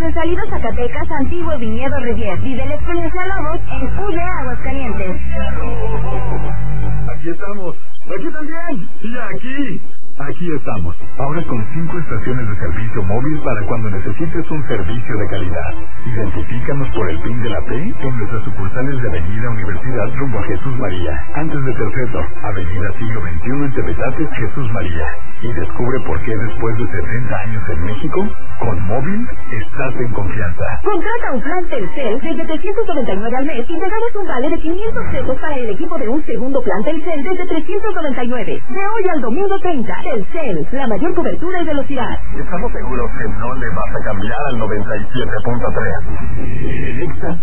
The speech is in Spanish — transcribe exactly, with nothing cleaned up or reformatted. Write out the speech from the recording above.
en Salido, Zacatecas, Antiguo Viñedo Rivier. Vive la experiencia Lobos en U D A Aguascalientes. Aquí estamos. Aquí también. Y aquí. Aquí estamos, ahora con cinco estaciones de servicio móvil para cuando necesites un servicio de calidad. Identifícanos por el PIN de la P en nuestras sucursales de Avenida Universidad rumbo a Jesús María, antes de Terceto, Avenida Siglo veintiuno en Tepetates, Jesús María. Y descubre por qué después de sesenta años en México, con móvil estás en confianza. Contrata un plan Telcel desde trescientos noventa y nueve al mes y te damos un vale de quinientos pesos para el equipo de un segundo plan Telcel desde trescientos noventa y nueve. De hoy al domingo treinta. Telcel, la mayor cobertura y velocidad. Estamos seguros que no le vas a cambiar al noventa y siete punto tres.